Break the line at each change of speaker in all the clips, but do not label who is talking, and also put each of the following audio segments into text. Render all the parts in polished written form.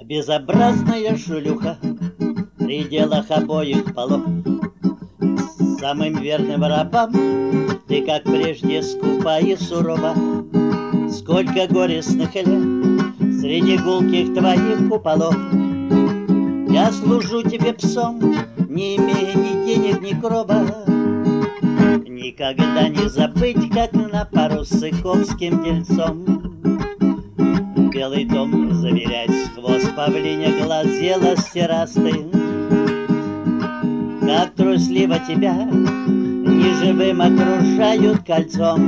Безобразная шлюха в пределах обоих полов. Самым верным рабам ты, как прежде, скупа и сурова. Сколько горестных лет среди гулких твоих куполов. Я служу тебе псом, не имея ни денег, ни кроба. Никогда не забыть, как на пару с сыковским дельцом Белый дом заверять сквозь павлине глаз зело стирастый. Как трусливо тебя неживым окружают кольцом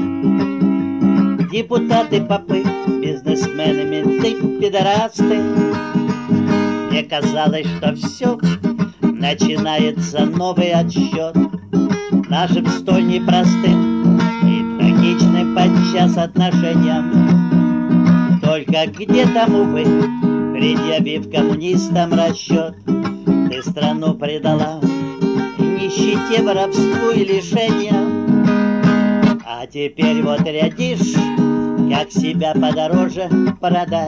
депутаты, попы, бизнесмены, менты, пидорасты. Мне казалось, что все начинается новый отсчет нашим столь непростым и трагичным подчас отношениям. Только где там, увы, предъявив коммунистам расчет, ты страну предала нищете, воровству и лишениям. А теперь вот рядишь, как себя подороже продать.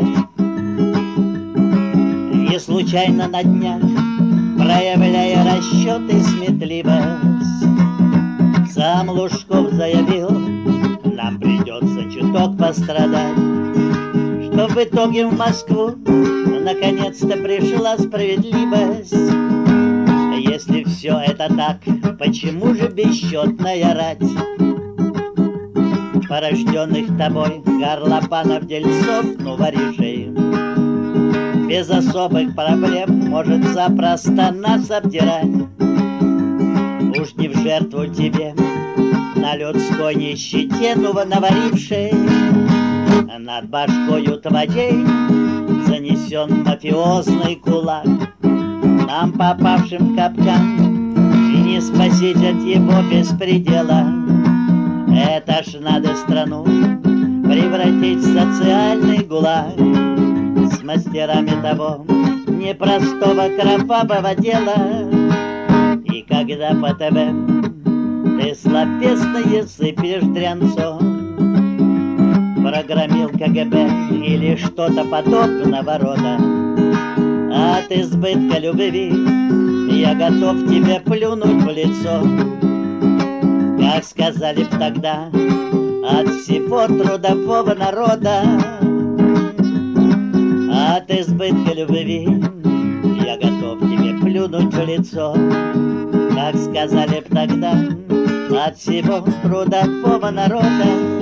Не случайно на днях, проявляя расчеты сметливость, сам Лужков заявил, нам придется чуток пострадать, что в итоге в Москву наконец-то пришла справедливость. Если все это так, почему же бесчетная рать порожденных тобой горлопанов, дельцов, ну воришей, без особых проблем может запросто нас обдирать? Уж не в жертву тебе на людской нищете, ну наварившей над башкою твоей занесен мафиозный кулак. Нам, попавшим в капкан, и не спасить от его беспредела. Это ж надо страну превратить в социальный гулаг с мастерами того непростого кровавого дела. И когда по ТВ ты словесное сыпешь дрянцом, программил КГБ или что-то подобного рода, от избытка любви я готов тебе плюнуть в лицо. Как сказали б тогда от всего трудового народа, от избытка любви я готов тебе плюнуть в лицо. Как сказали б тогда от всего трудового народа.